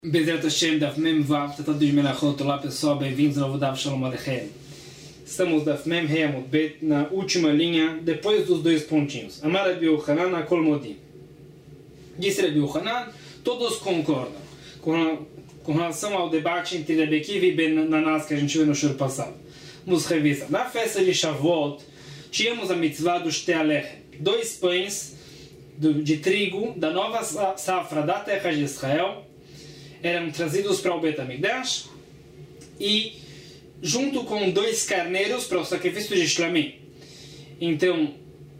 Bezerra Hashem, Daf Mem Vav, Tratado de Melachot. Olá pessoal, bem-vindos ao novo Daf Shalom Aleichem. Estamos Daf Mem He Amud Bet, na última linha, depois dos dois pontinhos. Amar Rabbi Yochanan Akol Modim. Disse Rabbi Yochanan, todos concordam com relação ao debate entre Rabbi Akiva e Ben Nanas que a gente viu no show passado. Vamos revisar. Na festa de Shavuot, tínhamos a mitzvah dos Tealechem, 2 pães de trigo da nova safra da terra de Israel, eram trazidos para o Bet HaMikdash e junto com 2 carneiros para o sacrifício de Shlamim. Então,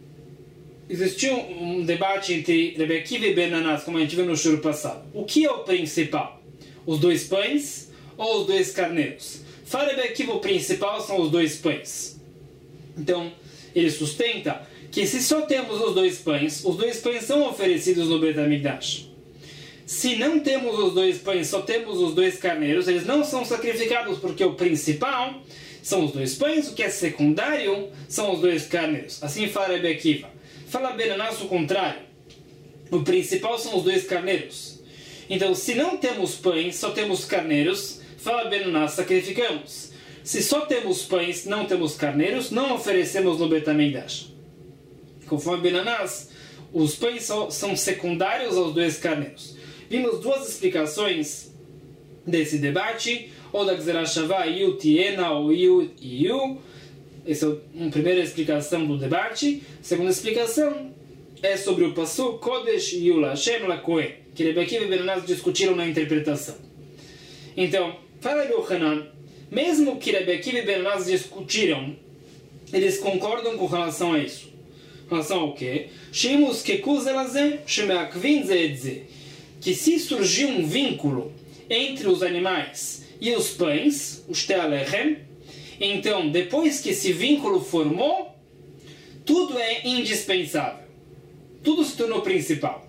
existiu um debate entre Rabbi Akiva e Ben Nanas, como a gente viu no shur passado. O que é o principal? Os 2 pães ou os 2 carneiros? Para Rabbi Akiva, o principal são os 2 pães. Então, ele sustenta que se só temos os 2 pães são oferecidos no Bet HaMikdash. Se não temos os 2 pães, só temos os 2 carneiros, eles não são sacrificados, porque o principal são os 2 pães, o que é secundário são os 2 carneiros. Assim fala Rabbi Akiva. Fala Ben Nanas o contrário. O principal são os 2 carneiros. Então, se não temos pães, só temos carneiros, fala Ben Nanas, sacrificamos. Se só temos pães, não temos carneiros, não oferecemos no Bet HaMikdash. Conforme Ben Nanas, os pães são secundários aos 2 carneiros. Vimos 2 explicações desse debate, ou da Gzerah Shavah, Yu Tiena, ou Yu e Yu. Essa é uma primeira explicação do debate. A segunda explicação é sobre o Pasuk Kodesh Yu Lashem Lakohen, que Rabbi Akiva e Ben Nanas discutiram na interpretação. Então, fala Rabbi Yochanan, mesmo que Rabbi Akiva e Ben Nanas discutiram, eles concordam com relação a isso. Com relação ao quê? Shimus Kekuzelazé, Shemeakvin Zedze. Que se surgir um vínculo entre os animais e os pães, os Tealechem, então, depois que esse vínculo formou, tudo é indispensável. Tudo se tornou principal.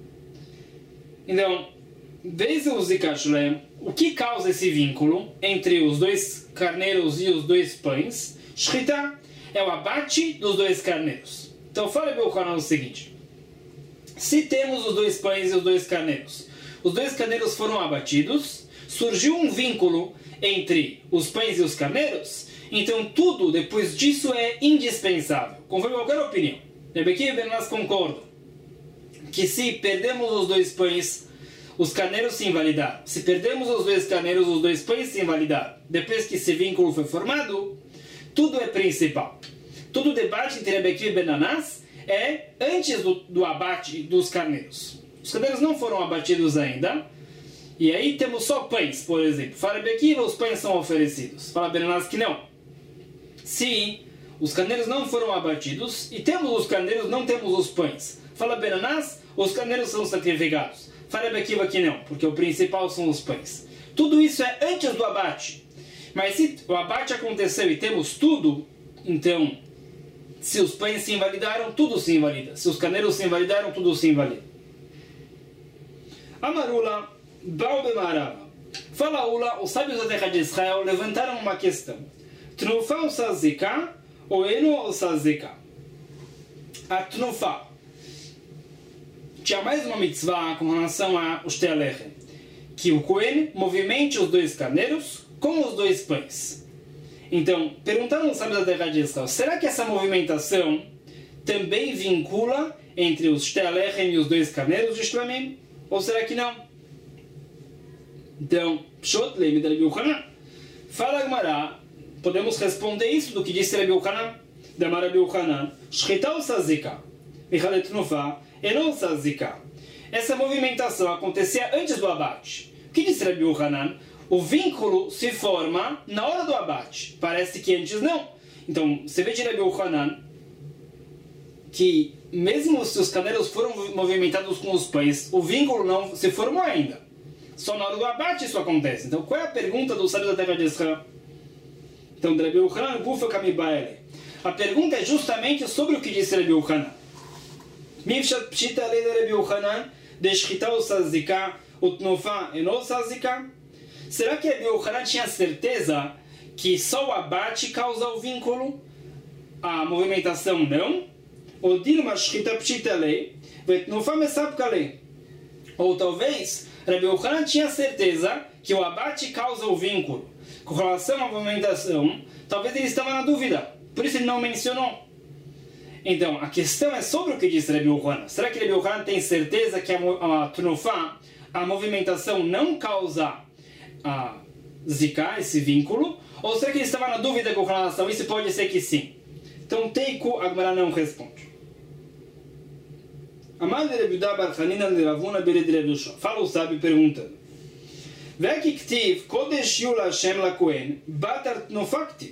Então, desde o Zikashlem, o que causa esse vínculo entre os 2 carneiros e os 2 pães? Shchita é o abate dos 2 carneiros. Então, fala para o canal o seguinte. Se temos os 2 pães e os 2 carneiros, os 2 carneiros foram abatidos, surgiu um vínculo entre os pães e os carneiros, então tudo depois disso é indispensável. Conforme qualquer opinião, Rabbi Akiva e Ben Nanas concordam que se perdemos os 2 pães, os carneiros se invalidaram. Se perdemos os 2 carneiros, os 2 pães se invalidaram. Depois que esse vínculo foi formado, tudo é principal. Todo o debate entre Rabbi Akiva e Ben Nanas é antes do abate dos carneiros. Os carneiros não foram abatidos ainda. E aí temos só pães, por exemplo. Fala Rabbi Akiva, os pães são oferecidos. Fala Ben Nanas que não. Se os carneiros não foram abatidos e temos os carneiros, não temos os pães. Fala Ben Nanas, os carneiros são sacrificados. Fala Rabbi Akiva que não, porque o principal são os pães. Tudo isso é antes do abate. Mas se o abate aconteceu e temos tudo, então, se os pães se invalidaram, tudo se invalida. Se os carneiros se invalidaram, tudo se invalida. Amarula, Baal Bemarava. Fala Ula, os sábios da terra de Israel levantaram uma questão. Tnufá ou Sazika, ou Eno ou Sazika? A Tnufá tinha mais uma mitzvah com relação aos Tealechem. Que o Cohen movimente os 2 carneiros com os 2 pães. Então, perguntaram os sábios da terra de Israel, será que essa movimentação também vincula entre os Tealechem e os 2 carneiros de Shlamim? Ou será que não? Então, Pshot Leimi de Rabbi Yochanan. Fala Gemara, podemos responder isso do que disse Rabbi Yochanan. Damar Rabbi Yochanan, Shchita ou Sazika? Michalet Tnufá, Eno Sazika. Essa movimentação acontecia antes do abate. O que disse Rabbi Yochanan? O vínculo se forma na hora do abate. Parece que antes não. Então, você vê de Rabbi Yochanan que mesmo se os carneiros foram movimentados com os pães, o vínculo não se formou ainda. Só na hora do abate isso acontece. Então, qual é a pergunta do sábio da terra de Israel? Então, Rabbi Yochanan, Gufa Kamibaele. A pergunta é justamente sobre o que disse Rabbi Yochanan. Mifshat Pshita Lei de Rabbi Yochanan, de Shchita o Sazika, Utnufá eno Sazika? Será que Rabbi Yochanan tinha certeza que só o abate causa o vínculo? A movimentação não? Ou Dilma Shchita Pshita Lei, Vetnufá Mesapka Lei? Ou talvez Rabbi Yochanan tinha certeza que o abate causa o vínculo. Com relação à movimentação, talvez ele estava na dúvida, por isso ele não mencionou. Então, a questão é sobre o que diz Rabbi Yochanan. Será que Rabbi Yochanan tem certeza que a Tnufá, a movimentação, não causa a zika, esse vínculo? Ou será que ele estava na dúvida com relação a isso? Pode ser que sim. Então, Teiku, a Gemara não responde. Amar de Rabbi Yehuda bar Chanina de Ravuna bered Rabbi Yoshua. Fala o sábio perguntando. Veki ktiv kodesh yul Hashem la Kohen batar tnufa ktiv.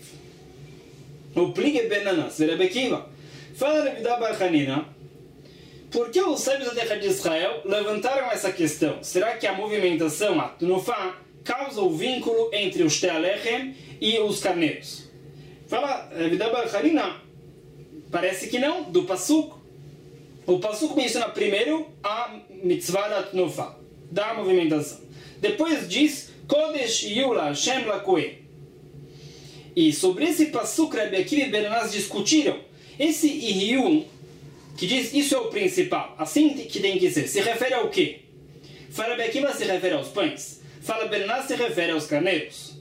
O plige benanas Rabbi Akiva. Fala Rabbi Yehuda bar Chanina. Por que os sábios da terra de Israel levantaram essa questão? Será que a movimentação, a tnufa, causa o vínculo entre os Tealechem e os carneiros? Fala Rabbi Yehuda bar Chanina. Parece que não, do Pasuk. O Pasuk menciona primeiro a mitzvah da tnufa, da movimentação. Depois diz Kodesh Yula Hashem la Kohen. E sobre esse Pasuk, Rabbi Akiva e Benanas discutiram. Esse Ihyun, que diz isso é o principal, assim que tem que ser, se refere ao quê? Fala Rabbi Akiva se refere aos pães. Fala Benanas se refere aos carneiros.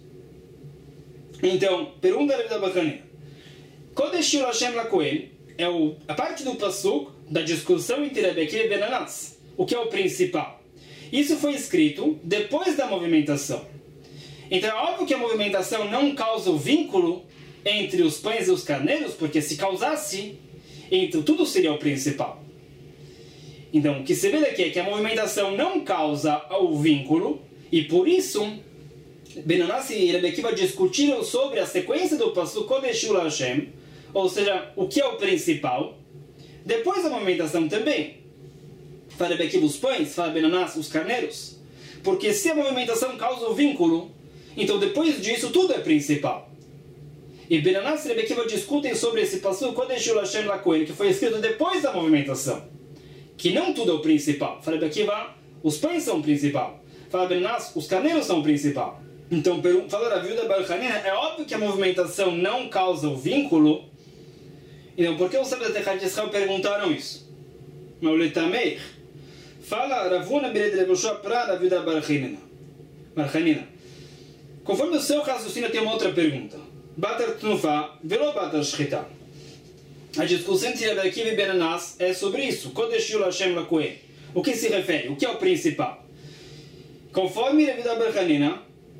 Então, pergunta Rabbi Yehuda bar Chanina. Kodesh Yula Hashem la Kohen é a parte do Pasuk da discussão entre Rabbi Akiva e Benanas. O que é o principal? Isso foi escrito depois da movimentação. Então é óbvio que a movimentação não causa o vínculo entre os pães e os carneiros, porque se causasse, então tudo seria o principal. Então o que se vê daqui é que a movimentação não causa o vínculo, e por isso Benanas e Rabbi Akiva discutiram sobre a sequência do Pasuk Kodesh Yula Hashem, ou seja, o que é o principal, depois da movimentação também. Fala Rabbi Akiva os pães, fala Benanas os carneiros. Porque se a movimentação causa o vínculo, então depois disso tudo é principal. E Benanas e Rabbi Akiva discutem sobre esse Pasuk Kodesh Yula Hashem la Kohen, que foi escrito depois da movimentação. Que não tudo é o principal. Fala Rabbi Akiva, os pães são o principal. Fala Benanas, os carneiros são o principal. Então, fala Rabbi Yehuda bar Chanina, é óbvio que a movimentação não causa o vínculo. Então, por que os sábios da terra de Israel perguntaram isso? Mauletamei. Fala Ravuna bered Rabbi Yoshua para Rabbi Yehuda bar Chanina. Conforme o seu raciocínio, tem uma outra pergunta. Batar tnufa, velo batar shchita. A discussão entre Rabbi Akiva e Benanas é sobre isso. Kodesh Yula Hashem la Kohen. O que se refere? O que é o principal? Conforme Rabbi Yehuda bar Chanina,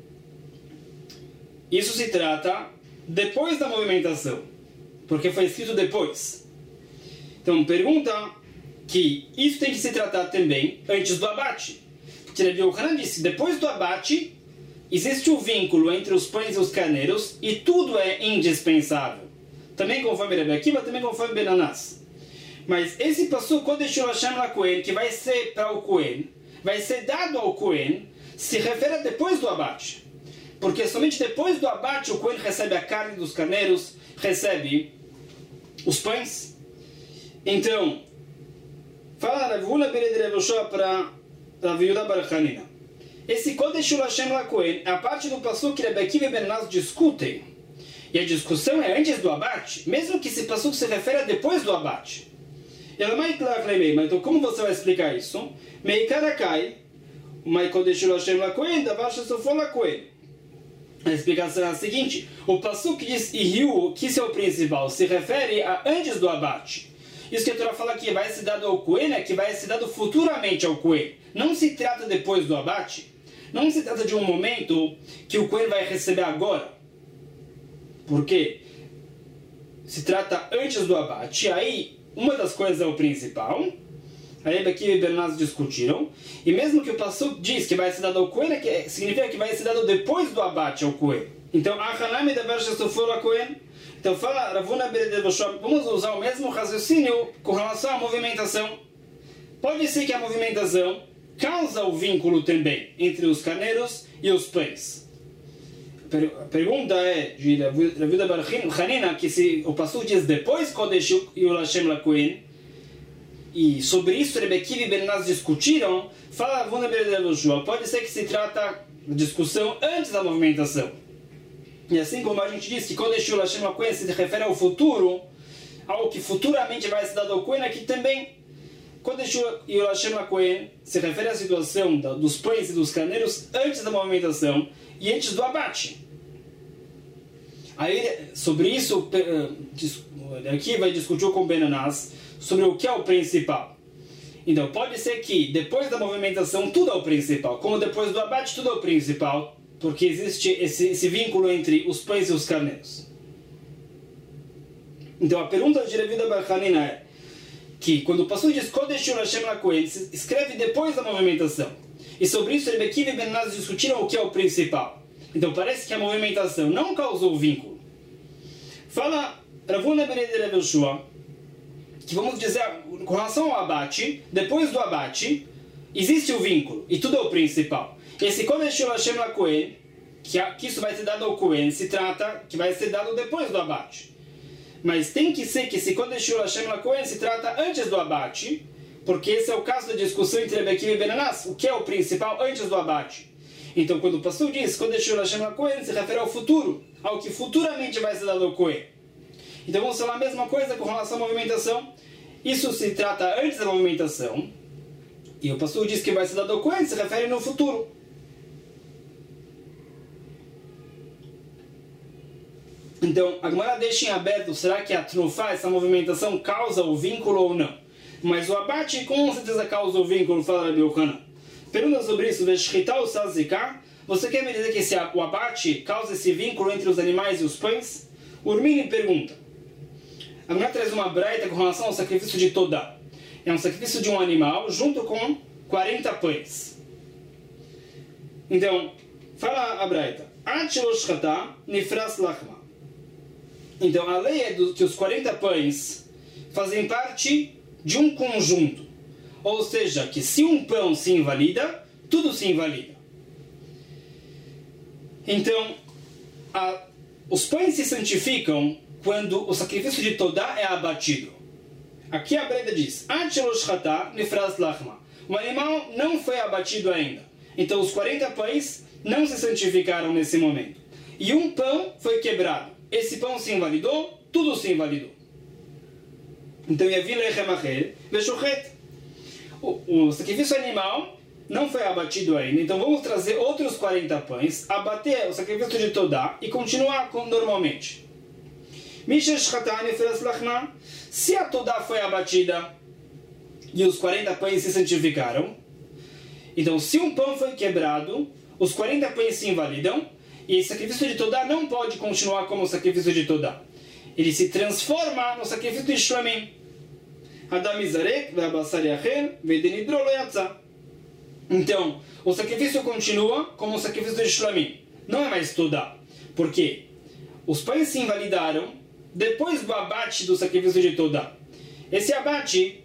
isso se trata depois da movimentação, porque foi escrito depois. Então, pergunta que isso tem que se tratar também antes do abate. Porque Rabbi Yochanan disse, depois do abate, existe o vínculo entre os pães e os carneiros, e tudo é indispensável. Também conforme Rabbi Akiva, também conforme Benanas. Mas esse Pasuk, Kodesh Yula Hashem la Kohen, que vai ser para o Kohen, vai ser dado ao Kohen, se refere a depois do abate. Porque somente depois do abate o Kohen recebe a carne dos carneiros, recebe os pães. Então, fala Ravuna bered Rabbi Yoshua para Rabbi Yehuda bar Chanina. Esse Kodesh Yula Hashem la Kohen é a parte do Pasuk que Rabbi Akiva e Benanas discutem. E a discussão é antes do abate, mesmo que esse Pasuk se refere a depois do abate. Mas então como você vai explicar isso? Meikarakai, Mai Kodesh Yula Hashem la Kohen, davar shesofo la Kohen. A explicação é a seguinte: o Pasuk que diz Ihiu, que isso é o principal, se refere a antes do abate. Isso que a Torá fala que vai ser dado ao Kohen, é que vai ser dado futuramente ao Kohen. Não se trata depois do abate. Não se trata de um momento que o Kohen vai receber agora. Por quê? Se trata antes do abate. Aí, uma das coisas é o principal. Aí Rabbi e Benanas discutiram. E mesmo que o Pasuk diz que vai ser dado ao Kohen, significa que vai ser dado depois do abate ao Kohen. Então, Achanami da Versha Sofora Kohen. Então, fala Ravuna bered Rabbi Yoshua, vamos usar o mesmo raciocínio com relação à movimentação. Pode ser que a movimentação causa o vínculo também entre os carneiros e os pães. A pergunta é de Rabbi Yehuda bar Chanina, que se o Pasuk diz depois Kodesh Yula Hashem la Kohen, e sobre isso Rabbi Akiva e Benanas discutiram, fala Ravuna bered Rabbi Yoshua, pode ser que se trata de discussão antes da movimentação. E assim como a gente disse que Kodesh Yula Hashem la Kohen se refere ao futuro, algo que futuramente vai ser dado ao Kohen, aqui também Kodesh Hashem Lakohen se refere à situação dos pães e dos carneiros antes da movimentação e antes do abate. Aí, sobre isso, aqui vai discutir com Ben Anás sobre o que é o principal. Então, pode ser que depois da movimentação tudo é o principal, como depois do abate tudo é o principal, porque existe esse vínculo entre os pães e os carneiros. Então, a pergunta de Revida Bar Hanina é que quando o pastor diz Kodesh Hashem Lakohen, escreve depois da movimentação. E sobre isso, Rebbe Akiva e Ben Anás discutiram o que é o principal. Então parece que a movimentação não causou o vínculo. Fala Rav Huna ben Eder Rav Yoshua que, vamos dizer, com relação ao abate, depois do abate, existe o vínculo, e tudo é o principal. Esse Kodesh Hashem Lakohen, que isso vai ser dado ao Kohen, se trata que vai ser dado depois do abate. Mas tem que ser que esse Kodesh Hashem Lakohen se trata antes do abate, porque esse é o caso da discussão entre Rebbe Akiva e Ben Anás, o que é o principal antes do abate. Então, quando o pastor diz Kodesh Hashem Lakohen, se refere ao futuro, ao que futuramente vai ser dado ao Kohen. Então, vamos falar a mesma coisa com relação à movimentação. Isso se trata antes da movimentação, e o pastor diz que vai ser dado ao Kohen, se refere no futuro. Então, a Gemara deixa em aberto, será que a trufá, essa movimentação, causa o vínculo ou não? Mas o abate com certeza causa o vínculo, fala Rabi Yochanan. Pergunta sobre isso, você quer me dizer que o abate causa esse vínculo entre os animais e os pães? Urmini pergunta. A Gemara traz uma braita com relação ao sacrifício de Todá. É um sacrifício de um animal junto com 40 pães. Então, fala a braita. Nifras lachma. Então, a lei é que os 40 pães fazem parte de um conjunto. Ou seja, que se um pão se invalida, tudo se invalida. Então, os pães se santificam quando o sacrifício de Todá é abatido. Aqui a Breda diz, o animal não foi abatido ainda. Então, os 40 pães não se santificaram nesse momento. E um pão foi quebrado. Esse pão se invalidou, tudo se invalidou. Então, o sacrifício animal não foi abatido ainda. Então, vamos trazer outros 40 pães, abater o sacrifício de Todá e continuar normalmente. Se a Todá foi abatida e os 40 pães se santificaram, então, se um pão foi quebrado, os 40 pães se invalidam, e o sacrifício de Todá não pode continuar como o sacrifício de Todá. Ele se transforma no sacrifício de Shlamim. Então, o sacrifício continua como o sacrifício de Shlamim. Não é mais Todá. Por quê? Os pães se invalidaram depois do abate do sacrifício de Todá. Esse abate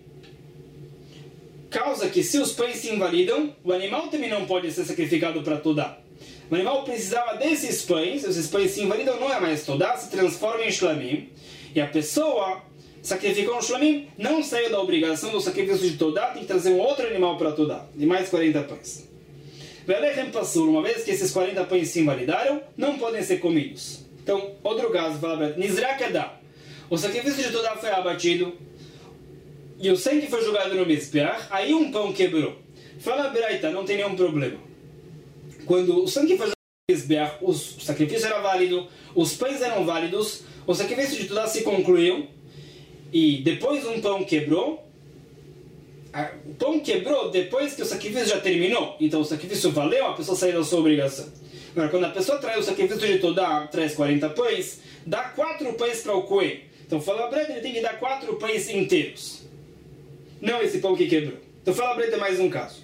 causa que, se os pães se invalidam, o animal também não pode ser sacrificado para Todá. O animal precisava desses pães, esses pães se invalidam, não é mais Todá, se transforma em Shlamim. E a pessoa sacrificou um Shlamim, não saiu da obrigação do sacrifício de Todá, tem que trazer um outro animal para Todá, de mais 40 pães. Uma vez que esses 40 pães se invalidaram, não podem ser comidos. Então, outro caso, fala Nizrakadá. O sacrifício de Todá foi abatido, e o sangue foi jogado no Mizbeach, aí um pão quebrou. Fala Braita, não tem nenhum problema. Quando o sangue foi jogado no Mizbeach, o sacrifício era válido, os pães eram válidos, o sacrifício de Todá se concluiu, e depois um pão quebrou. O pão quebrou depois que o sacrifício já terminou. Então o sacrifício valeu, a pessoa saiu da sua obrigação. Agora, quando a pessoa traz o sacrifício de Todá, traz 40 pães, dá 4 pães para o Kohen. Então fala a Breda, ele tem que dar 4 pães inteiros. Não esse pão que quebrou. Então fala a Breda mais um caso.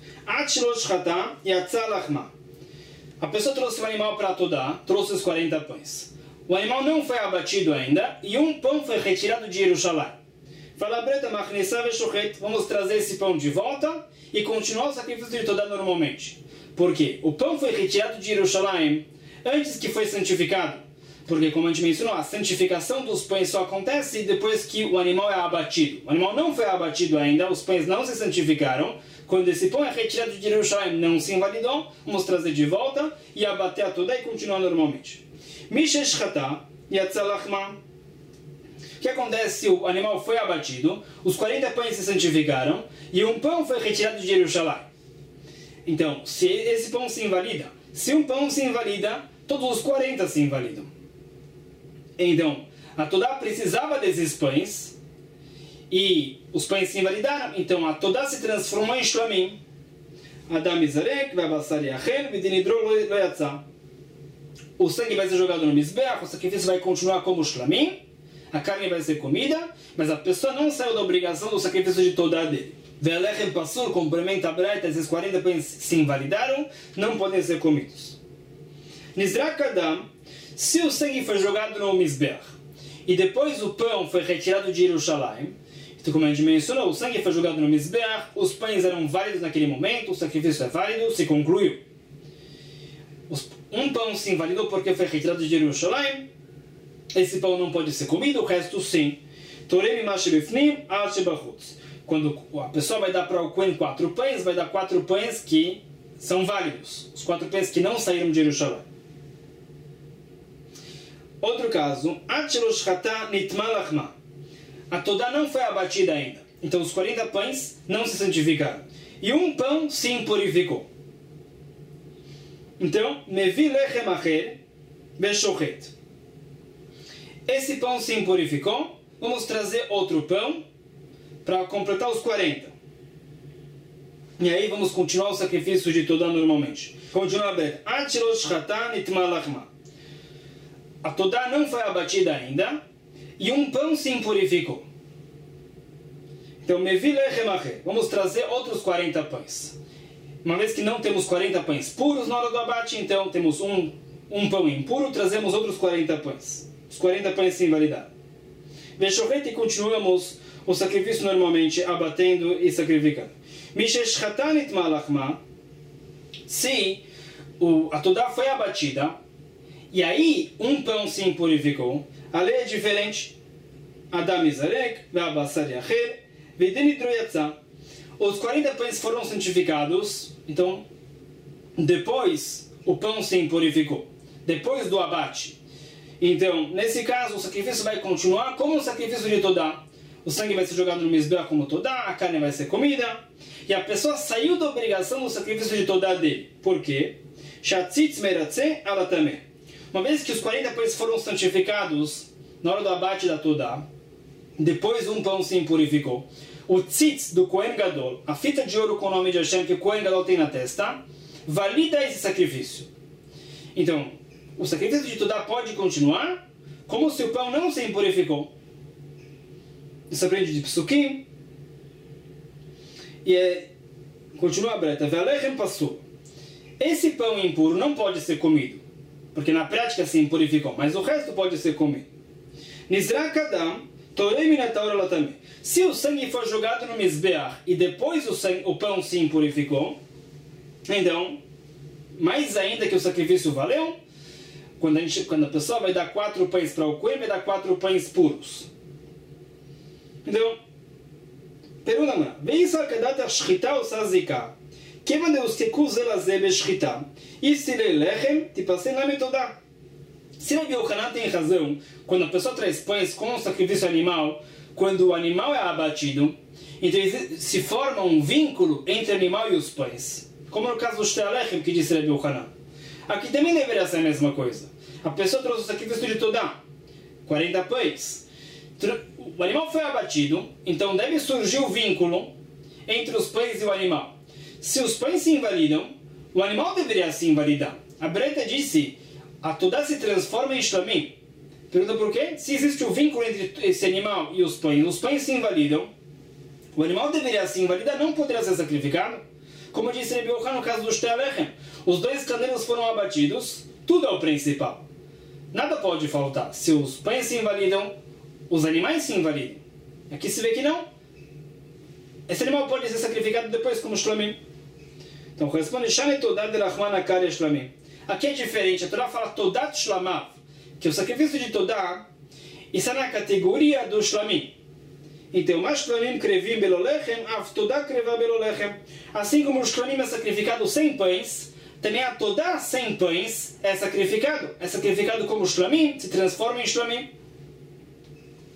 A pessoa trouxe o animal para Todá, trouxe os 40 pães. O animal não foi abatido ainda e um pão foi retirado de Jerusalém. Fala Breta, vamos trazer esse pão de volta e continuar o sacrifício de Todá normalmente. Por quê? O pão foi retirado de Jerusalém antes que foi santificado. Porque, como a gente mencionou, a santificação dos pães só acontece depois que o animal é abatido. O animal não foi abatido ainda, os pães não se santificaram. Quando esse pão é retirado de Jerusalém, não se invalidou, vamos trazer de volta e abater a Todá e continuar normalmente. O que acontece se o animal foi abatido, os 40 pães se santificaram e um pão foi retirado de Jerusalém. Então, se esse pão se invalida, se um pão se invalida, todos os 40 se invalidam. Então, a Todá precisava desses pães e os pães se invalidaram, então a Todá se transformou em Shlamim. Adam Izarek, Vabassar Yachel, Vidinidro lo yatsa. O sangue vai ser jogado no Mizbeach, o sacrifício vai continuar como Shlamim, a carne vai ser comida, mas a pessoa não saiu da obrigação do sacrifício de Todá dele. Ve'alechem Pasur, complementa a Braita, esses 40 pães se invalidaram, não podem ser comidos. Nizrak Adam, se o sangue foi jogado no Mizbeach e depois o pão foi retirado de Jerusalém, então, como a gente mencionou, o sangue foi jogado no Mizbeach, os pães eram válidos naquele momento, o sacrifício é válido, se concluiu. Um pão se invalidou porque foi retirado de Jerusalém, esse pão não pode ser comido, o resto sim. Torem mashebifnim al shebachutz. Quando a pessoa vai dar para o Cohen 4 pães, vai dar 4 pães que são válidos, os 4 pães que não saíram de Jerusalém. Outro caso, a Todá não foi abatida ainda, então os 40 pães não se santificaram e um pão se impurificou. Então, mevi lechem acher beshochet. Esse pão se impurificou, vamos trazer outro pão para completar os 40. E aí vamos continuar o sacrifício de Todá normalmente. Continua aberto. A Todá não foi abatida ainda e um pão se impurificou. Então, mevi lechem acher. Vamos trazer outros 40 pães. Uma vez que não temos 40 pães puros na hora do abate, então temos um pão impuro, trazemos outros 40 pães. Os 40 pães se invalidaram. Veshochet, e continuamos o sacrifício normalmente, abatendo e sacrificando. Se a Todá foi abatida, e aí um pão se impurificou, a lei é diferente. Adam Izarek, Vabassar Yachel, Vidinidro yatsa. Os 40 pães foram santificados, então depois o pão se impurificou, depois do abate. Então, nesse caso, o sacrifício vai continuar como o sacrifício de Todá. O sangue vai ser jogado no Mizbeach como Todá, a carne vai ser comida, e a pessoa saiu da obrigação do sacrifício de Todá dele. Por quê? Shatzitz meratze alatame. Uma vez que os 40 pães foram santificados na hora do abate da Todá, depois um pão se impurificou. O tzitz do Kohen Gadol, a fita de ouro com o nome de Hashem que o Kohen Gadol tem na testa, valida esse sacrifício. Então, o sacrifício de Todá pode continuar como se o pão não se impurificou. Isso aprende de Psukim. E continua a breta. Ve'alechem pasur. Esse pão impuro não pode ser comido, porque na prática se impurificou, mas o resto pode ser comido. Nizrak Adam, torei minataura latame. Se o sangue for jogado no Mizbeach e depois o pão se impurificou, então, mais ainda que o sacrifício valeu, quando a pessoa vai dar 4 pães para o Cohen, vai dar 4 pães puros. Então, pergunta, veio a kadata shchita ou sazika? Kevan de usteku zelaze beshchita. E se lê lechem, tipassem na metoda. Se Rabi Yochanan tem razão, quando a pessoa traz pães com o sacrifício animal, quando o animal é abatido, então se forma um vínculo entre o animal e os pães. Como no caso do Shtei Alechem, que disse Rabi Yochanan. Aqui também deveria ser a mesma coisa. A pessoa trouxe o sacrifício de Todá, 40 pães. O animal foi abatido, então deve surgir o vínculo entre os pães e o animal. Se os pães se invalidam, o animal deveria se invalidar. A Breta disse, a Todá se transforma em Shlamim. Pergunta por quê? Se existe o vínculo entre esse animal e os pães se invalidam, o animal deveria se invalidar, não poderia ser sacrificado. Como disse Rabi Yochanan no caso do Shtei Alechem, os 2 carneiros foram abatidos, tudo é o principal. Nada pode faltar. Se os pães se invalidam, os animais se invalidam. Aqui se vê que não. Esse animal pode ser sacrificado depois como Shlamim. Então corresponde Shane Todat de Rahman Akar Shlamim. Aqui é diferente. A Torá fala Todat Shlamav, que o sacrifício de Todá está na categoria do Shlamim. Então, mas Shlamim krevim belolechem, av Todá kreva belolechem. Assim como o Shlamim é sacrificado sem pães, também a Todá sem pães é sacrificado. É sacrificado como Shlamim, se transforma em Shlamim.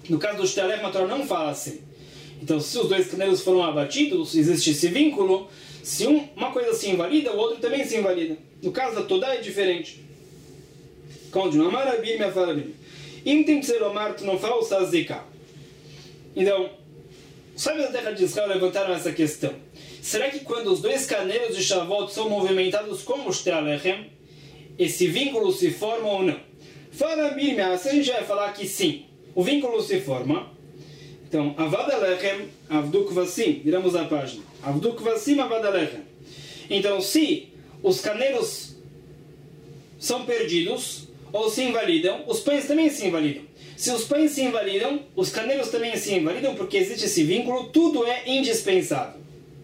No caso do Shtei Alechem, a Torá não fala assim. Então, se os dois carneiros foram abatidos, existe esse vínculo. Se uma coisa se invalida, o outro também se invalida. No caso da Todá é diferente. Continua. Amar Rabi Irmia fala Rabi. Imtim Tzelomar, tu não fala o Sazika. Então, os sábios da terra de Israel levantaram essa questão. Será que quando os dois carneiros de Shavuot são movimentados como o Shtei Alechem, esse vínculo se forma ou não? Fala Rabi Irmia, se a gente vai falar que sim, o vínculo se forma. Então, Avad Alechem, Avdu Kvasim, viramos a página. Avdu Kvasim, Avad Alechem. Então, se os carneiros são perdidos ou se invalidam, os pães também se invalidam. Se os pães se invalidam, os carneiros também se invalidam, porque existe esse vínculo, tudo é indispensável.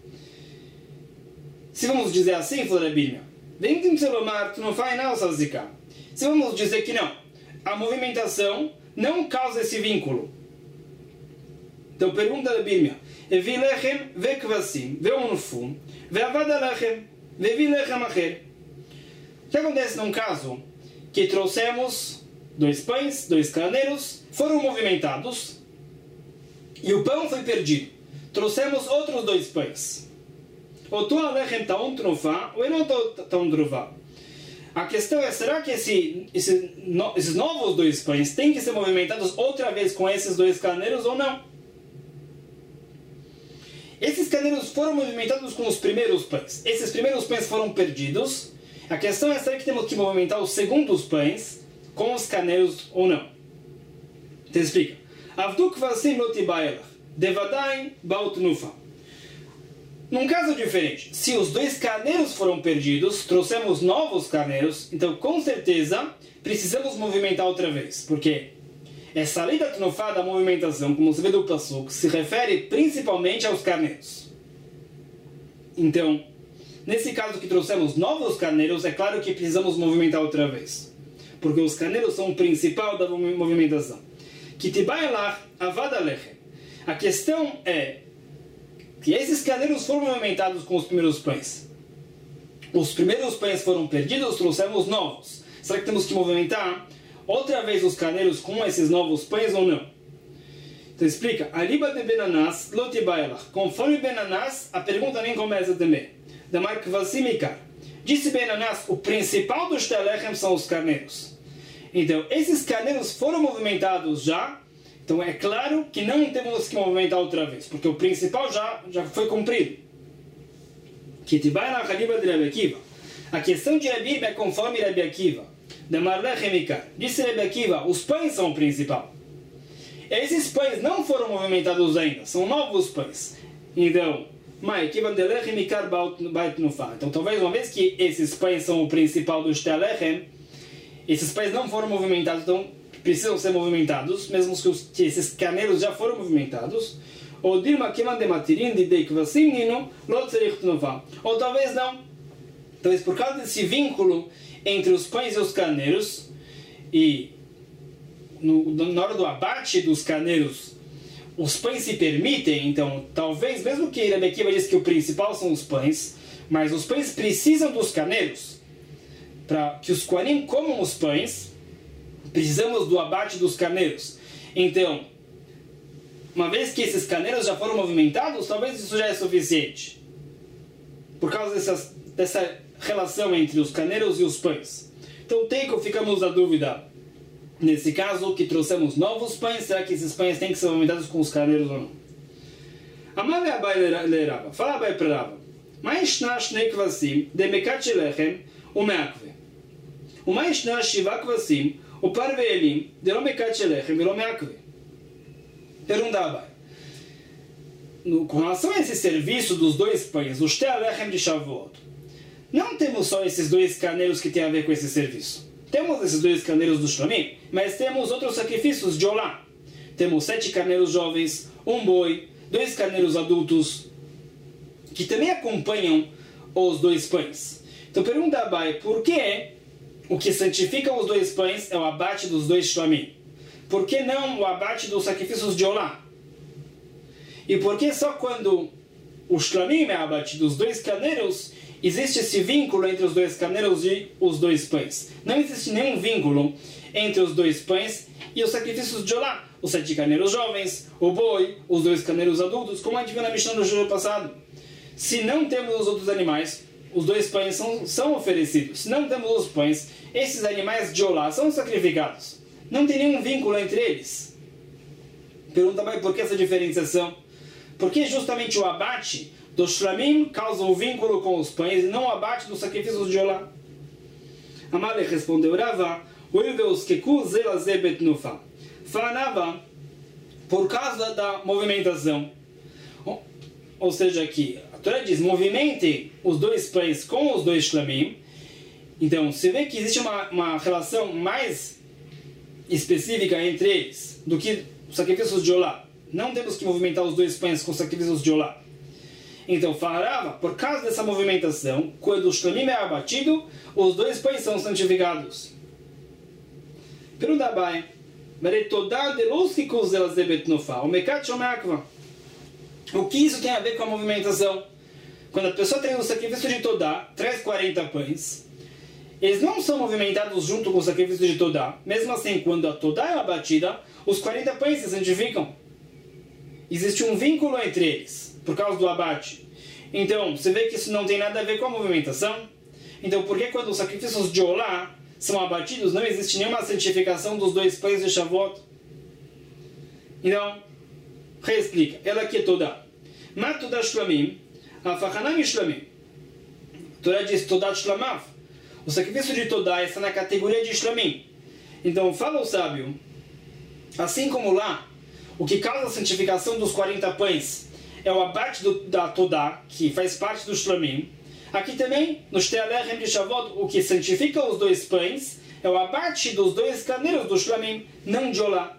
Se vamos dizer assim, falou a Bíblia, vem de Tzelomar, tu não faz nada, Sazika. Se vamos dizer que não, a movimentação não causa esse vínculo. Então pergunta a Bíblia, Evi lechem ve kvasim ve unfum ve avad alechem ve vi lechem acher. O que acontece num caso que trouxemos dois pães, dois carneiros, foram movimentados e o pão foi perdido. Trouxemos outros dois pães. O tu alechem taun trufá ou não taun trufá. A questão é, será que esses novos dois pães têm que ser movimentados outra vez com esses dois carneiros ou não? Esses carneiros foram movimentados com os primeiros pães. Esses primeiros pães foram perdidos. A questão é, será que temos que movimentar os segundos pães com os carneiros ou não? Então explica. Avduk vasim lotibayelach, devadain baut nufa. Num caso diferente, se os dois carneiros foram perdidos, trouxemos novos carneiros, então com certeza precisamos movimentar outra vez. Porque essa lei da Tnufá, da movimentação, como se vê do Pasuk, se refere principalmente aos carneiros. Então, nesse caso que trouxemos novos carneiros, é claro que precisamos movimentar outra vez. Porque os carneiros são o principal da movimentação. Kitibayelach avad alechem. A questão é que esses carneiros foram movimentados com os primeiros pães. Os primeiros pães foram perdidos, trouxemos novos. Será que temos que movimentar outra vez os carneiros com esses novos pães ou não? Então explica. Aliba de Benanás, lotibayelach. Conforme Benanás, a pergunta nem começa também. Da marca Vassimikar. Disse Benanás, o principal dos Shtei Alechem são os carneiros. Então, esses carneiros foram movimentados já. Então é claro que não temos que movimentar outra vez, porque o principal já foi cumprido. Kitibayelach aliba de Rabi Akiva. A questão de Rabi é conforme Rabi Akiva. Da Marlechemikar. Disse Rabi Akiva, os pães são o principal. Esses pães não foram movimentados ainda, são novos pães. Então, então talvez uma vez que esses pães são o principal do Shtei Alechem, esses pães não foram movimentados, então precisam ser movimentados, mesmo que esses carneiros já foram movimentados. Ou talvez não. Talvez por causa desse vínculo entre os pães e os carneiros, e na hora do abate dos carneiros, os pães se permitem, então talvez, mesmo que Rabi Akiva diz que o principal são os pães, mas os pães precisam dos carneiros. Para que os Kohanim comam os pães, precisamos do abate dos carneiros. Então, uma vez que esses carneiros já foram movimentados, talvez isso já é suficiente. Por causa dessa relação entre os carneiros e os pães. Então, ficamos na dúvida. Nesse caso, que trouxemos novos pães, será que esses pães têm que ser movimentados com os carneiros ou não? Amar Abai lerava. Fala Abai para Rava. Ma'ishna shnei kvasim de mekat lechem umeakve. Ma'ishna shiva kvasim upar ve'elim de lo mekat lechem velo meakve. Pergunta Abai. Com relação a esse serviço dos dois pães, o Shtei Alechem de Shavuot, não temos só esses dois carneiros que têm a ver com esse serviço. Temos esses dois carneiros do Shlamim, mas temos outros sacrifícios de Olá. Temos 7 carneiros jovens, um boi, 2 carneiros adultos, que também acompanham os dois pães. Então pergunta a Abai, por que o que santifica os dois pães é o abate dos dois Shlamim? Por que não o abate dos sacrifícios de Olá? E por que só quando o Shlamim é abate dos dois carneiros, existe esse vínculo entre os dois carneiros e os dois pães? Não existe nenhum vínculo entre os dois pães e os sacrifícios de Olá. os 7 carneiros jovens, o boi, os 2 carneiros adultos, como a gente viu na Mishnah no jogo passado. Se não temos os outros animais, os 2 pães são oferecidos. Se não temos os pães, esses animais de olá são sacrificados. Não tem nenhum vínculo entre eles. Pergunta, mas por que essa diferenciação? Porque justamente o abate do shlamim causa o vínculo com os pães e não o abate dos sacrifícios de olá. Amalek respondeu, Rava, Fanava, por causa da movimentação. Ou seja, aqui, a Torá diz, movimente os 2 pães com os 2 shlamim. Então, se vê que existe uma relação mais específica entre eles do que os sacrifícios de olá. Não temos que movimentar os 2 pães com os sacrifícios de olá. Então, Farava, por causa dessa movimentação, quando o shlamim é abatido, os 2 pães são santificados. Pergunta bem, o que isso tem a ver com a movimentação? Quando a pessoa traz o sacrifício de Todá, traz 40 pães, eles não são movimentados junto com o sacrifício de Todá. Mesmo assim, quando a Todá é abatida, os 40 pães se santificam. Existe um vínculo entre eles, por causa do abate. Então, você vê que isso não tem nada a ver com a movimentação. Então, por que quando os sacrifícios de Olá são abatidos, não existe nenhuma santificação dos 2 pães de Shavuot? Então, reexplica. Ela aqui é Todá. Mas Todá Shlamim, Afachanam Shlamim. Torá diz Todá Shlamav. O sacrifício de Todá está na categoria de Shlamim. Então, fala o sábio, assim como lá, o que causa a santificação dos 40 pães é o abate da Todá, que faz parte do Shlamim. Aqui também, no Shtei Alechem de Shavuot, o que santifica os 2 pães é o abate dos 2 carneiros do Shlamim, não de Olá.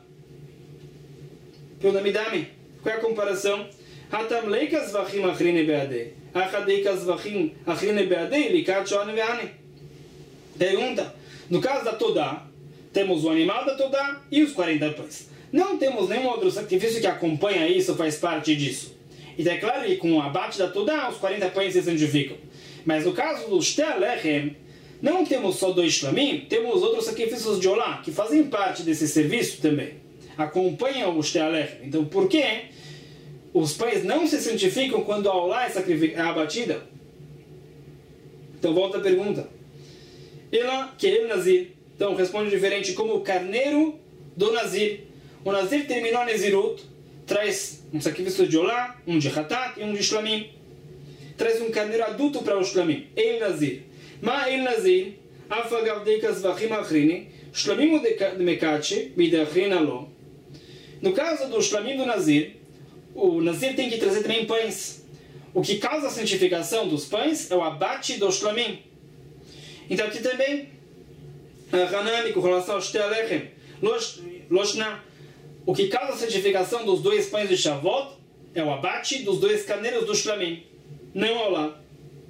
Pergunta-me, qual é a comparação? Hatam leikas vachim achrine beadei. Achadeikas vachim achrine beadei likat shoan veane. Pergunta, no caso da Todá, temos o animal da Todá e os 40 pães. Não temos nenhum outro sacrifício que acompanha isso, faz parte disso. Então é claro que com o abate da Todá, os 40 pães se santificam. Mas no caso do Shtei Alechem, não temos só 2 shlamim, temos outros sacrifícios de Olá, que fazem parte desse serviço também. Acompanham o Shtei Alechem. Então por que os pães não se santificam quando a Olá é abatida? Então volta a pergunta. Ela, que é Nazir. Então responde diferente como o carneiro do Nazir. O Nazir terminou a Nezirut, traz um sacrifício de Olá, um de Hatat e um de Shlamim. Traz um carneiro adulto para o Shlamim. El Nazir. Ma El Nazir, afagav deikas vachim achrini, Shlamim de Mekache, bidachrina lo. No caso do Shlamim do Nazir, o Nazir tem que trazer também pães. O que causa a santificação dos pães é o abate do Shlamim. Então aqui também, Hanami, com relação ao Shtei Alechem, Loshna, o que causa a santificação dos 2 pães de Shavuot é o abate dos 2 carneiros do Shlamim, não ao Olá.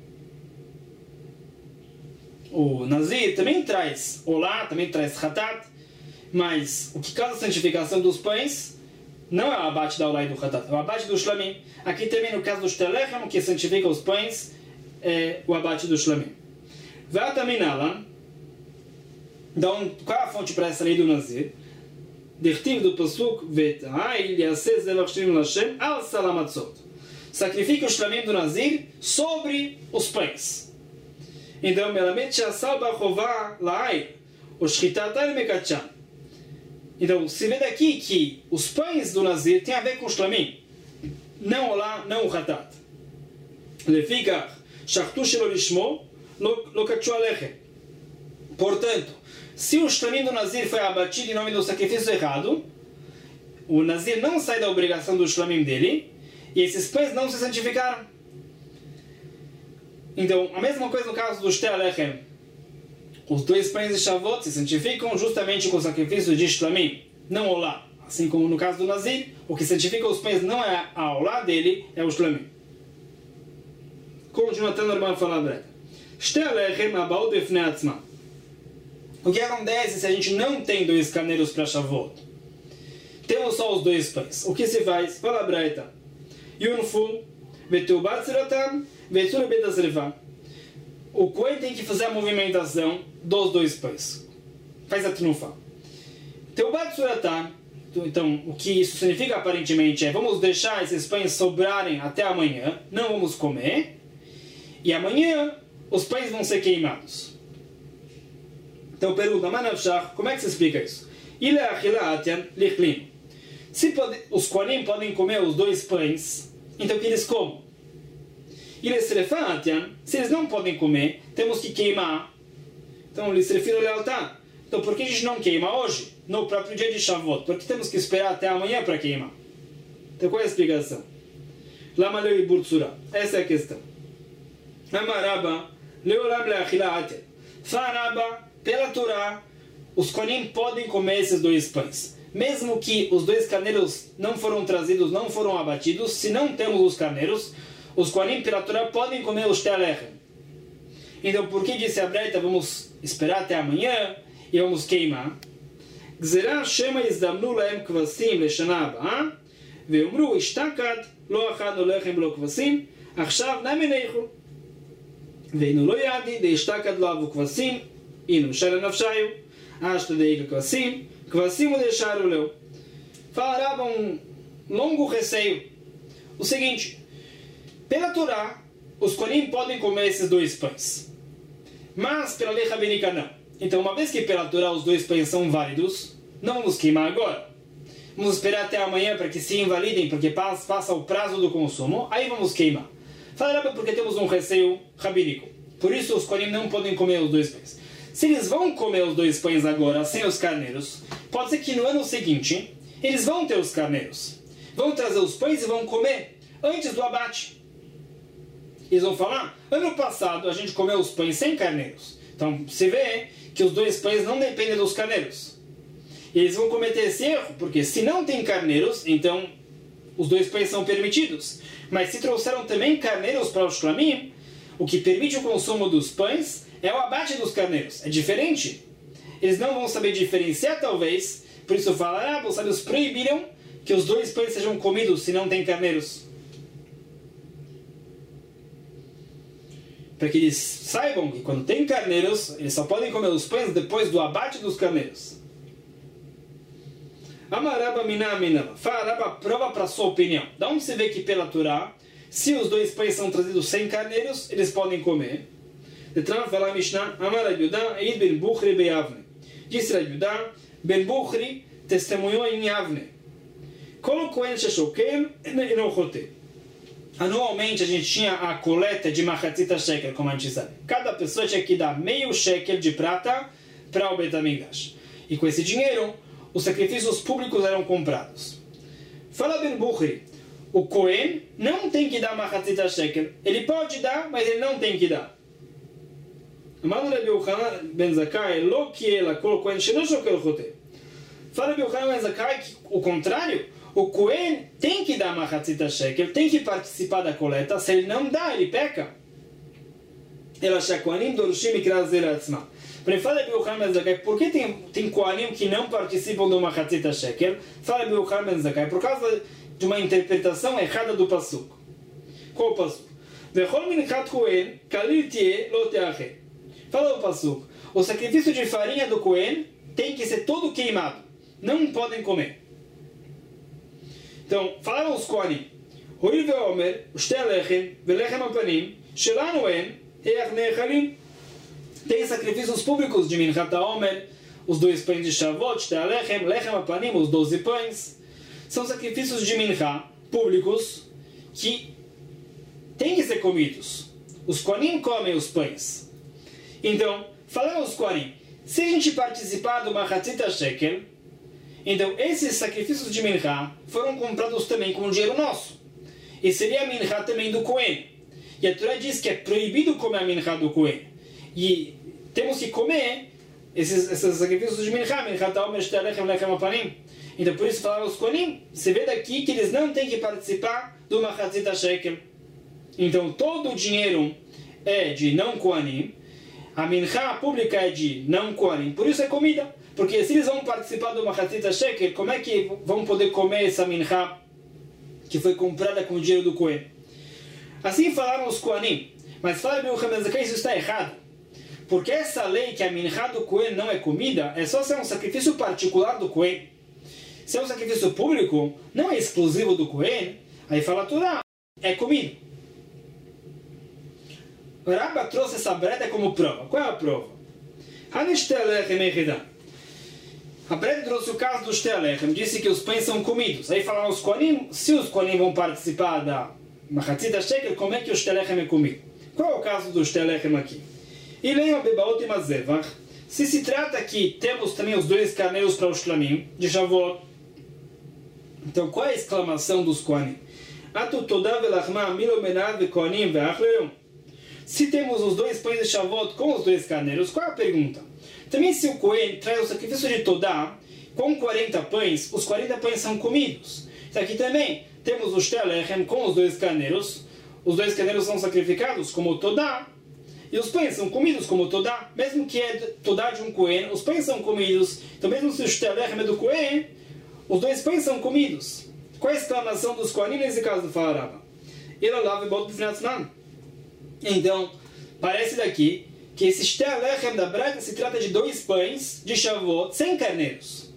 O Nazir também traz Olá, também traz Hatat, mas o que causa a santificação dos pães não é o abate da Olá e do Hatat, é o abate do Shlamim. Aqui também no caso do Shtei Alechem, o que santifica os pães é o abate do Shlamim. Vataminala, então, qual é a fonte para essa lei do Nazir? Dirtiv do Pasuk, Vet'ai yaseh zevach shlamim l'Hashem al salamatzot. Sacrifica o shlamim do Nazir sobre os pães. Então, melamed she'asal ba'chová la'ai, o shchitatai mekatchan. Então, se vê daqui que os pães do Nazir têm a ver com o shlamim, não o Olá, não o Hatat. Lefikach, shachtu shelo lishmo, lo katshu alechem. Portanto, se o shlamim do Nazir foi abatido em nome do sacrifício errado, o Nazir não sai da obrigação do shlamim dele, e esses pães não se santificaram. Então, a mesma coisa no caso do Shtei Alechem. Os 2 pães de Shavuot se santificam justamente com o sacrifício de shlamim, não Olá. Assim como no caso do Nazir, o que santifica os pães não é a Olá dele, é o shlamim. Continua até normal falar breve. Shtei Alechem abaut befnei atzma. O que acontece se a gente não tem 2 carneiros para Shavuot? Temos só os 2 pães. O que se faz? Fala a Braita. Yunfu, veteubat siratam, vetur bedazreva. O Cohen tem que fazer a movimentação dos 2 pães. Faz a trufa. Teubat siratam, Então, o que isso significa aparentemente é: vamos deixar esses pães sobrarem até amanhã, não vamos comer, e amanhã os pães vão ser queimados. Então pergunta, como é que se explica isso? Se os Kohanim podem comer os 2 pães, então que eles comam. Se eles não podem comer, temos que queimar. Então eles se referem ao lealtad. Então por que a gente não queima hoje, no próprio dia de Shavuot? Porque temos que esperar até amanhã para queimar. Então qual é a explicação? Lama leu ibur tzura. Essa é a questão. Amaraba, leolam leachila atel. Faraba, pela Torá, os Kohanim podem comer esses 2 pães. Mesmo que os 2 carneiros não foram trazidos, não foram abatidos, se não temos os carneiros, os Kohanim pela Torá podem comer os telechem. Então, por que disse a Breita, vamos esperar até amanhã e vamos queimar? Gzerah shema izdamnu lahem kvasim leshana abaa, ve'omru ishtakad lo achadnu lechem lo kvasim, achshav nami neichu. Ve'inu lo yadi de ishtakad lo avu kvasim, inu shala nafshayu, ashta deika kvasim, kvasim o deixaram leu. Falará longo receio. O seguinte, pela Torá, os Kohanim podem comer esses 2 pães. Mas pela lei rabínica não. Então, uma vez que pela Torá os 2 pães são válidos, não vamos queimar agora. Vamos esperar até amanhã para que se invalidem, porque passa o prazo do consumo, aí vamos queimar. Falará porque temos um receio rabínico. Por isso os Kohanim não podem comer os 2 pães. Se eles vão comer os 2 pães agora, sem os carneiros, pode ser que no ano seguinte, eles vão ter os carneiros. Vão trazer os pães e vão comer antes do abate. Eles vão falar, ano passado a gente comeu os pães sem carneiros. Então, você vê que os 2 pães não dependem dos carneiros. E eles vão cometer esse erro, porque se não tem carneiros, então os 2 pães são permitidos. Mas se trouxeram também carneiros para o shlamim, o que permite o consumo dos pães é o abate dos carneiros. É diferente. Eles não vão saber diferenciar, talvez. Por isso falam, os sábios proibiram que os 2 pães sejam comidos se não tem carneiros. Para que eles saibam que quando tem carneiros, eles só podem comer os pães depois do abate dos carneiros. Amaraba mina mina. Faraba prova para sua opinião. Da onde você vê que pela Torá, se os 2 pães são trazidos sem carneiros, eles podem comer. Detran fala Mishnah, Amar Yudá, Eid ben Bukhri be Yavne. Disse Yudá, Ben Bukhri testemunhou em Yavne. Kol Kohen sheshokel enochote. Anualmente a gente tinha a coleta de machatzita shekel, como a gente sabe. Cada pessoa tinha que dar meio shekel de prata para o Beit HaMikdash. E com esse dinheiro, os sacrifícios públicos eram comprados. Fala Ben Bukhri, o Kohen não tem que dar machatzita shekel. Ele pode dar, mas ele não tem que dar. Amado Rabi Yochanan ben Zakkai, lo que ela kol Kohen shelo shokel chote. Fala Rabi Yochanan ben Zakkai que o contrário, o Kohen tem que dar machatzita shekel, tem que participar da coleta. Se ele não dá, ele peca. Ela shakohanim dorshim mikra zer atzma. Fala Rabi Yochanan ben Zakkai, por que tem Kohanim que não participam do machatzita shekel? Fala Rabi Yochanan ben Zakkai, por causa de uma interpretação errada do pasuk. Qual o pasuk? Vechol minchat Kohen kalil tie lo teache. Fala o pasuk. O sacrifício de farinha do Kohen tem que ser todo queimado. Não podem comer. Então, falaram os Kohanim. Hoil ve'omer, ushte lechem, ve'lechem apanim, shelanu en, each nechalim. Tem sacrifícios públicos de Minchat HaOmer, os 2 pães de Shavuot, ushte lechem, lechem apanim, os 12 pães. São sacrifícios de Minchá públicos que têm que ser comidos. Os Kohanim comem os pães. Então, falaram os Kohanim, se a gente participar do machatzita shekel, então esses sacrifícios de Minchá foram comprados também com dinheiro nosso. E seria a Minchá também do Kohen. E a Torá diz que é proibido comer a Minchá do Kohen. E temos que comer esses sacrifícios de Minchá, Minchat HaOmer, Shtei Lechem, Lechem Apanim. Então por isso falaram os Kohanim, você vê daqui que eles não têm que participar do machatzita shekel. Então todo o dinheiro é de não Kohanim, a minchá pública é de não Kohanim, por isso é comida. Porque se eles vão participar do machatzita shekel, como é que vão poder comer essa minchá que foi comprada com o dinheiro do Kohen? Assim falaram os Kohanim. Mas fala Rabi Yochanan ben Zakkai, isso está errado. Porque essa lei que a minchá do Kohen não é comida, é só ser um sacrifício particular do Kohen. Se é um sacrifício público, não é exclusivo do Cohen, aí fala Torá, é comido. Rabba trouxe essa breta como prova. Qual é a prova? A breta trouxe o caso do Shtelechem, disse que os pães são comidos. Aí falaram os Kohanim, se os Kohanim vão participar da Machatzit Shekel, como é que o Shtelechem é comido? Qual é o caso do Shtelechem aqui? E leiam a Bebaot e Mazevach. Se trata que temos também os 2 carneiros para o Shlamim, de Shavuot. Então, qual é a exclamação dos Kohanim? Atu Todá velachma milo menad vekohanim veachleum. Se temos os 2 pães de Shavuot com os 2 carneiros, qual é a pergunta? Também se o Kohen traz o sacrifício de Todá com 40 pães, os 40 pães são comidos. Então aqui também temos o Shtelechem com os 2 carneiros. Os 2 carneiros são sacrificados como Todá. E os pães são comidos como Todá. Mesmo que é Todá de um Kohen, os pães são comidos. Então mesmo se o Shtelechem é do Kohen, os 2 pães são comidos. Qual é a exclamação dos Kohanim nesse caso do Falaraba? Então, parece daqui que esse Shtelechem da Braita se trata de 2 pães de Shavuot sem carneiros.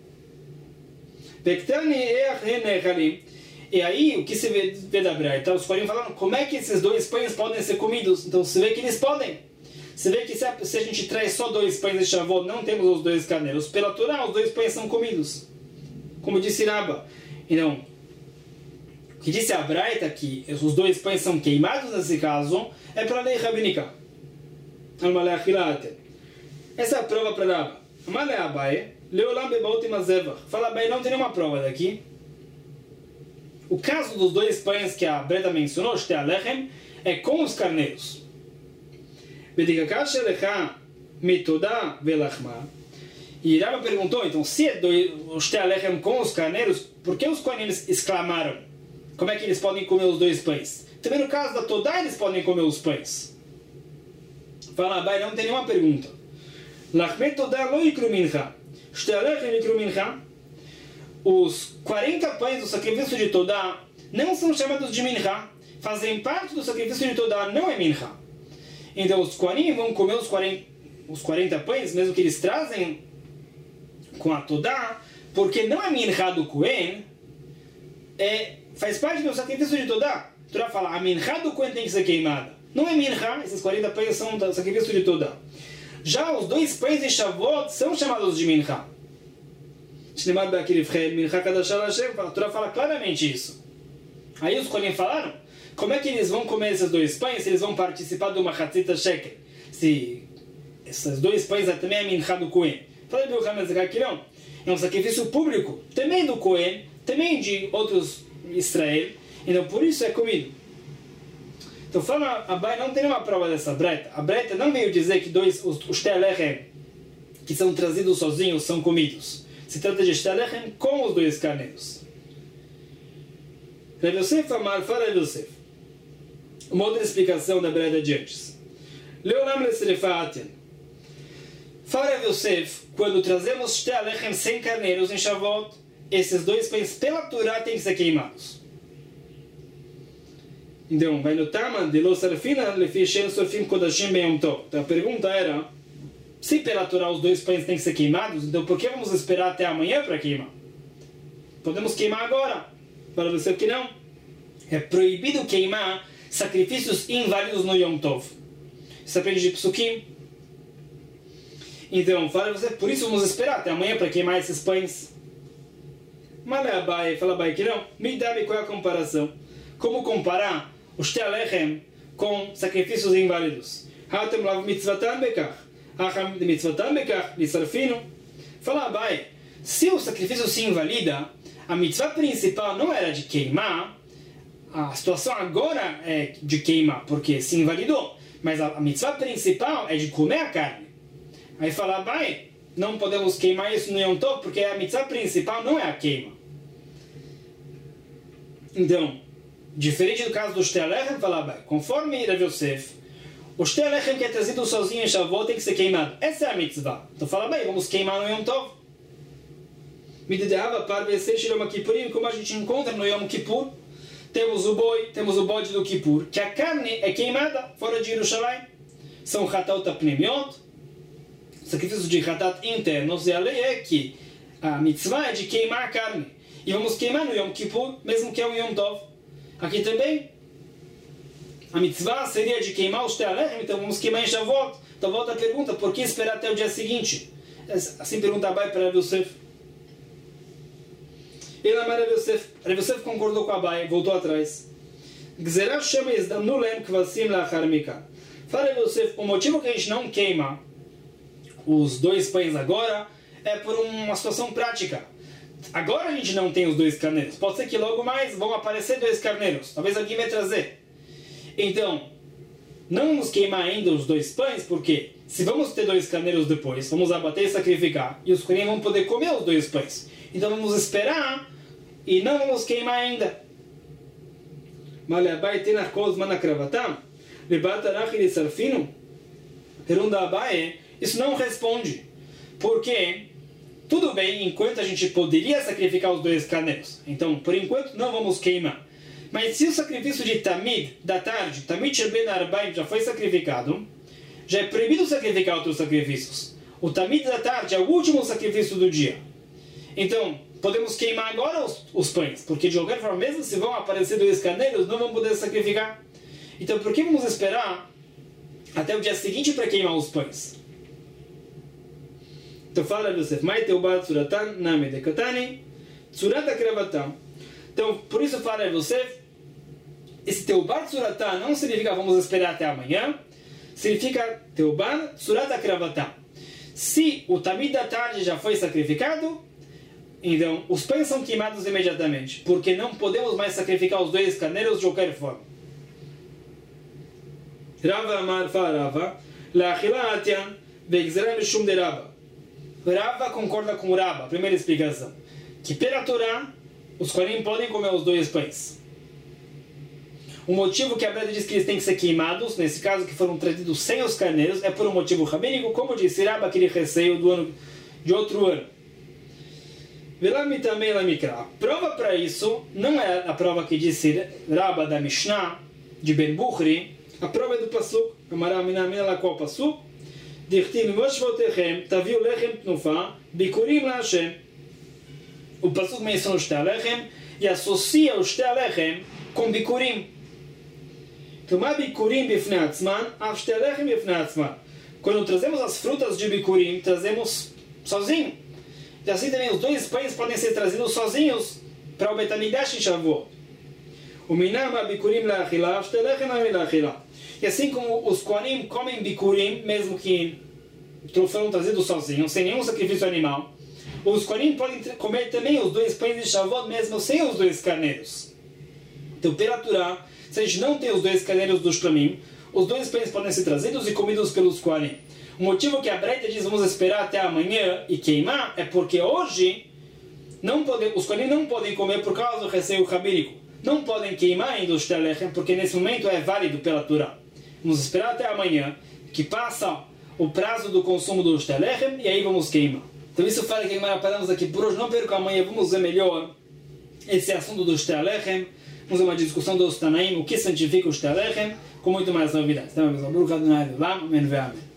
E aí, o que se vê da Braita? Os Kohanim falaram como é que esses 2 pães podem ser comidos. Então, se vê que eles podem. Se vê que se a gente traz só 2 pães de Shavuot, não temos os 2 carneiros. Pela Torá, os 2 pães são comidos. Como disse Rabba. Então, o que disse a Braita, que os 2 pães são queimados nesse caso, é para a lei rabínica. Essa é a prova para Rabba. Fala Abai, não tem nenhuma prova daqui. O caso dos 2 pães que a Braita mencionou, Shtelechem, é com os carneiros. E Rabba perguntou, então, se é o Shtelechem com os carneiros, por que os Kohanim exclamaram? Como é que eles podem comer os 2 pães? Também no caso da Todá, eles podem comer os pães. Fala Abai, não tem nenhuma pergunta. Lachmet Todá lo ikru mincha. Shtelechem ikru mincha. Os 40 pães do sacrifício de Todá não são chamados de mincha. Fazem parte do sacrifício de Todá, não é mincha. Então os Kohanim vão comer os 40 pães, mesmo que eles trazem com a Todá, porque não é mincha do Kohen, faz parte do sacrifício de Todá. A Torá fala, a mincha do Kohen tem que ser queimada. Não é mincha, esses 40 pães são do sacrifício de Todá. Já os 2 pães de Shavuot são chamados de mincha. A Torá fala claramente isso. Aí os Kohanim falaram, como é que eles vão comer esses 2 pães se eles vão participar do Machatzit Shekel? Se esses 2 pães também é mincha do Kohen. Fala de Yohanan aqui não. É um sacrifício público, também do Kohen, também de outros Israel, então por isso é comido. Então fala Abai, não tem nenhuma prova dessa Braita. A Braita não veio dizer que os Shtelechem que são trazidos sozinhos são comidos. Se trata de Shtelechem com os 2 carneiros. Rav Yosef Amar, fala Rav Yosef. Uma outra explicação da Braita de antes. Leolam lesrefatian. Fala Rav Yosef, quando trazemos Shtelechem sem carneiros em Shavuot, esses 2 pães pela Torá têm que ser queimados. Então, vai no Tama de Lo Sarfina Lefi Shem Sorfim Kodashim Ben Yom Tov. Então a pergunta era, se pela Torá os 2 pães têm que ser queimados, então por que vamos esperar até amanhã para queimar? Podemos queimar agora. Para você que não. É proibido queimar sacrifícios inválidos no Yom Tov. Isso aprende de Psukim. Então, fala você, por isso vamos esperar até amanhã para queimar esses pães. Mas fala Abai que não. Me dá qual é a comparação. Como comparar o Shtelechem com sacrifícios inválidos? Hatem lav mitzvatan bekach. Hacham de mitzvatan bekach. Lisarfino. Fala Abai, se o sacrifício se invalida, a mitzvah principal não era de queimar, a situação agora é de queimar, porque se invalidou. Mas a mitzvah principal é de comer a carne. Aí fala Abai, não podemos queimar isso no Yom Tov, porque a mitzvah principal não é a queima. Então, diferente do caso do Shtelechem, fala Abai, conforme Rav Yosef, o Shtelechem que é trazido sozinho em Shavuot tem que ser queimado. Essa é a mitzvah. Então fala Abai, vamos queimar no Yom Tov. Como a gente encontra no Yom Kippur, temos o bode do Kippur, que a carne é queimada fora de Yerushalayim. São Hatat Apnimiot, sacrifícios de Hatat internos, e a lei é que a mitzvah é de queimar a carne. E vamos queimar no Yom Kippur, mesmo que é um Yom Tov. Aqui também, a mitzvah seria de queimar os Te'alechem, então vamos queimar em Shavuot. Então volta a pergunta, por que esperar até o dia seguinte? Assim pergunta Abai para Rav Yosef. Ele amar Rav Yosef. Rav Yosef concordou com Abai, voltou atrás. Gzerah Shema Yezdamnu Lem Kvasim Lachar Mikah. Fala Rav Yosef, o motivo que a gente não queima os 2 pães agora é por uma situação prática. Agora a gente não tem os 2 carneiros. Pode ser que logo mais vão aparecer 2 carneiros. Talvez alguém vai trazer. Então, não vamos queimar ainda os 2 pães, porque se vamos ter 2 carneiros depois, vamos abater e sacrificar, e os coelhinhos vão poder comer os 2 pães. Então vamos esperar e não vamos queimar ainda. Pergunta Abai, isso não responde. Porque, tudo bem, enquanto a gente poderia sacrificar os 2 carneiros. Então, por enquanto, não vamos queimar. Mas se o sacrifício de Tamid, da tarde, Tamid Sheben Arbaim, já foi sacrificado, já é proibido sacrificar outros sacrifícios. O Tamid da tarde é o último sacrifício do dia. Então, podemos queimar agora os pães, porque de qualquer forma, mesmo se vão aparecer 2 carneiros, não vamos poder sacrificar. Então, por que vamos esperar até o dia seguinte para queimar os pães? Então fala Yosef, Mai teubat suratan name dekatani surat akravatam. Então, por isso fala Yosef, esse teubat suratan não significa vamos esperar até amanhã, significa teubat surat akravatam. Se o tamid da tarde já foi sacrificado, então os pães são queimados imediatamente, porque não podemos mais sacrificar os 2 carneiros de qualquer forma. Rava Amar fala Rava, La'achila atian ve'gzera mishum de Rava. Rava concorda com Rava, a primeira explicação, que pela Torá os coelhinhos podem comer os 2 pães. O motivo que a Bíblia diz que eles têm que ser queimados, nesse caso que foram trazidos sem os carneiros, é por um motivo rabínico, como disse Rava, aquele receio de outro ano. A prova para isso não é a prova que disse Rava da Mishnah, de Ben Bukhri, a prova é do Pasuk, qual Pasuk? O Pasuk menciona os Te'alechem e associa os Te'alechem com Bikurim. Então, Bikurim bifnei atzman, af Te'alechem bifnei atzman. Quando trazemos as frutas de Bikurim, trazemos sozinho. E assim também os 2 pães podem ser trazidos sozinhos para o Betamigdash em Shavuot. O minam Bikurim la'achila, af Te'alechem la'achila. E assim como os Kohanim comem Bikurim, mesmo que foram trazidos sozinhos, sem nenhum sacrifício animal, os Kohanim podem comer também os 2 pães de Shavuot, mesmo sem os 2 carneiros. Então, pela Torá, se a gente não tem os 2 carneiros do Shlamim, os 2 pães podem ser trazidos e comidos pelos Kohanim. O motivo que a Breita diz vamos esperar até amanhã e queimar é porque hoje os Kohanim não podem comer por causa do receio rabínico. Não podem queimar ainda os Te'alechem, porque nesse momento é válido pela Torá. Vamos esperar até amanhã, que passa o prazo do consumo dos Te'alechem, e aí vamos queimar. Então isso fala que paramos aqui por hoje. Não perca amanhã, vamos ver melhor esse assunto dos Te'alechem. Vamos ver uma discussão dos Tanaim, o que santifica os Te'alechem, com muito mais novidades. Então, Baruch Adonai Le'olam, amém ve amém.